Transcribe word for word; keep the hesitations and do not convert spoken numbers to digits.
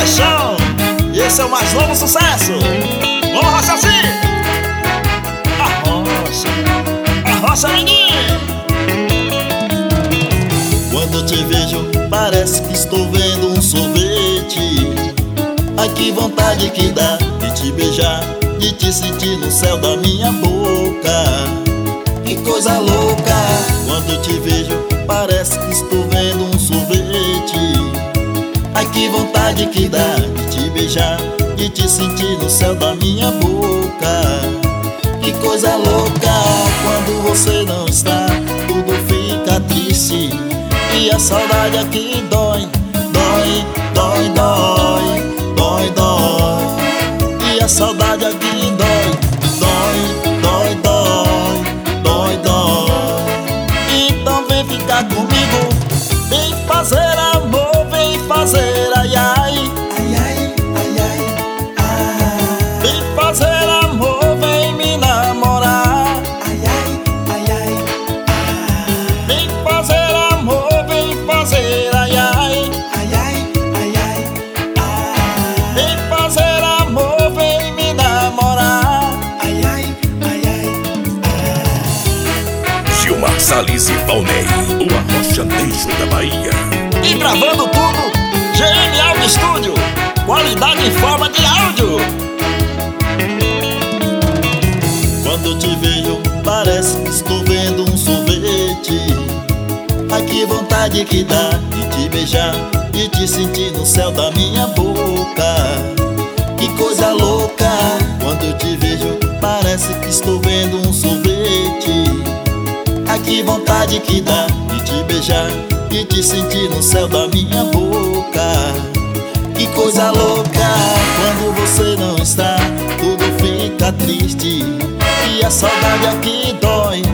paixão. E esse é o mais novo sucesso. Vamos, Rochazinho! A rocha, a rocha, menino. Quando eu te vejo, parece que estou vendo um sorvete. Ai, que vontade que dá de te beijar, de te sentir no céu da minha boca. Que coisa louca. Quando eu te vejo, parece que estou vendo um sorvete. Ai, que vontade que dá de te beijar, de te sentir no céu da minha boca. Que coisa louca. Quando você não está, tudo fica triste. E a saudade aqui dói, dói, dói, dói, dói, dói. E a saudade aqui dói, dói, dói, dói, dói, dói. Então vem ficar comigo, vem fazer amor, vem fazer ai ai, ai ai, ai ai, ai. Vem fazer amor, vem me namorar, ai ai, ai ai, ai. Vem fazer amor, vem fazer ai ai, ai ai, ai ai, ai. Vem fazer amor, vem me namorar, ai ai, ai ai, ai. Gilmar Salles e Valnei, o arrochanejo da Bahia. E gravando tudo, G M Audio Studio, qualidade em forma de áudio. Quando eu te vejo, parece que estou vendo um sorvete. Ai, que vontade que dá de te beijar, de te sentir no céu da minha boca. Que coisa louca. Quando eu te vejo, parece que estou vendo um sorvete. Ai, que vontade que dá de te beijar, de te sentir no céu da minha boca. Que coisa louca. Quando você não está, tudo fica triste. E a saudade aqui dói,